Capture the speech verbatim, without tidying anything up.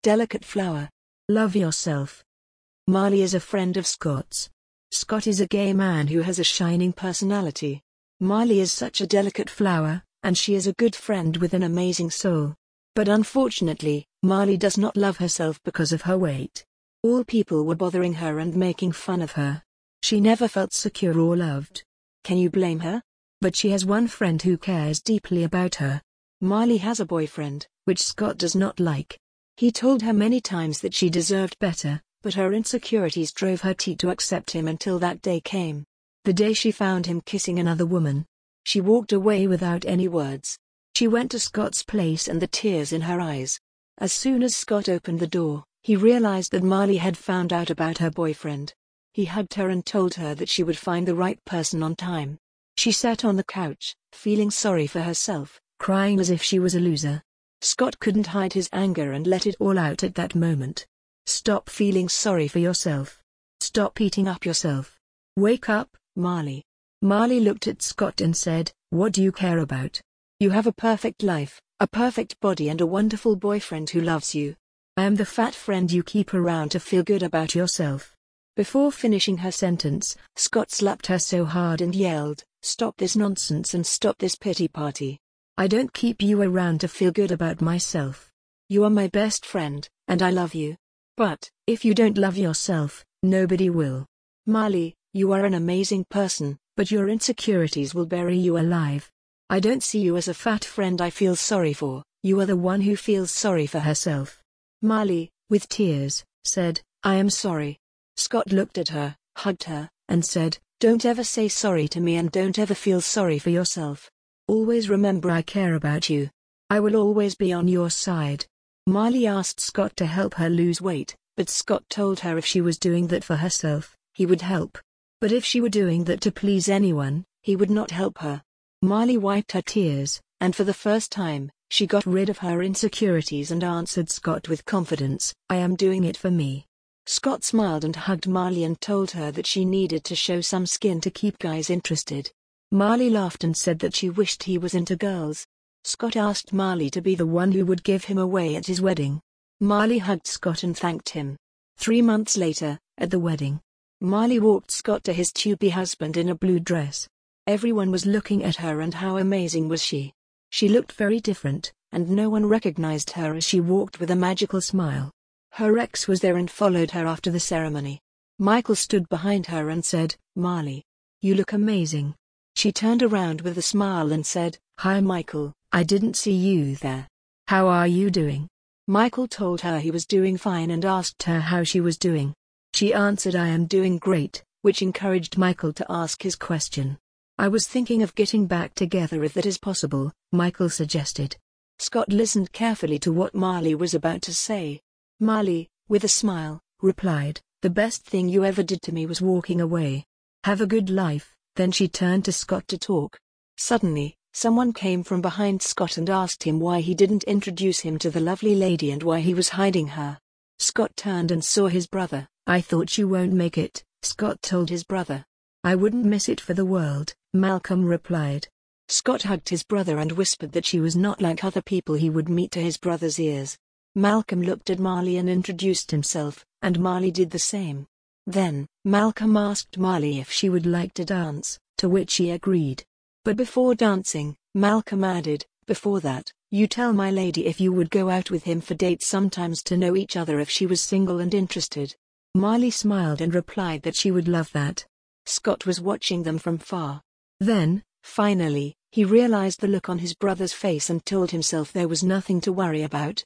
delicate flower. Love yourself. Marley is a friend of Scott's. Scott is a gay man who has a shining personality. Marley is such a delicate flower, and she is a good friend with an amazing soul. But unfortunately, Marley does not love herself because of her weight. All people were bothering her and making fun of her. She never felt secure or loved. Can you blame her? But she has one friend who cares deeply about her. Marley has a boyfriend, which Scott does not like. He told her many times that she deserved better, but her insecurities drove her to accept him until that day came. The day she found him kissing another woman. She walked away without any words. She went to Scott's place and the tears in her eyes. As soon as Scott opened the door, he realized that Marley had found out about her boyfriend. He hugged her and told her that she would find the right person on time. She sat on the couch, feeling sorry for herself, crying as if she was a loser. Scott couldn't hide his anger and let it all out at that moment. Stop feeling sorry for yourself. Stop eating up yourself. Wake up, Marley. Marley looked at Scott and said, "What do you care about? You have a perfect life, a perfect body and a wonderful boyfriend who loves you. I am the fat friend you keep around to feel good about yourself." Before finishing her sentence, Scott slapped her so hard and yelled, "Stop this nonsense and stop this pity party. I don't keep you around to feel good about myself. You are my best friend, and I love you. But, if you don't love yourself, nobody will. Marley, you are an amazing person, but your insecurities will bury you alive. I don't see you as a fat friend I feel sorry for, you are the one who feels sorry for herself." Marley, with tears, said, "I am sorry." Scott looked at her, hugged her, and said, "Don't ever say sorry to me and don't ever feel sorry for yourself. Always remember I care about you. I will always be on your side." Marley asked Scott to help her lose weight, but Scott told her if she was doing that for herself, he would help. But if she were doing that to please anyone, he would not help her. Marley wiped her tears, and for the first time, she got rid of her insecurities and answered Scott with confidence, "I am doing it for me." Scott smiled and hugged Marley and told her that she needed to show some skin to keep guys interested. Marley laughed and said that she wished he was into girls. Scott asked Marley to be the one who would give him away at his wedding. Marley hugged Scott and thanked him. Three months later, at the wedding, Marley walked Scott to his to-be husband in a blue dress. Everyone was looking at her and how amazing was she. She looked very different, and no one recognized her as she walked with a magical smile. Her ex was there and followed her after the ceremony. Michael stood behind her and said, "Marley, you look amazing." She turned around with a smile and said, "Hi Michael, I didn't see you there. How are you doing?" Michael told her he was doing fine and asked her how she was doing. She answered, "I am doing great," which encouraged Michael to ask his question. "I was thinking of getting back together if that is possible," Michael suggested. Scott listened carefully to what Marley was about to say. Marley, with a smile, replied, "The best thing you ever did to me was walking away. Have a good life." Then she turned to Scott to talk. Suddenly, someone came from behind Scott and asked him why he didn't introduce him to the lovely lady and why he was hiding her. Scott turned and saw his brother. "I thought you won't make it," Scott told his brother. "I wouldn't miss it for the world," Malcolm replied. Scott hugged his brother and whispered that she was not like other people he would meet to his brother's ears. Malcolm looked at Marley and introduced himself, and Marley did the same. Then, Malcolm asked Marley if she would like to dance, to which she agreed. But before dancing, Malcolm added, "Before that, you tell my lady if you would go out with him for dates sometimes to know each other if she was single and interested." Marley smiled and replied that she would love that. Scott was watching them from far. Then, finally, he realized the look on his brother's face and told himself there was nothing to worry about.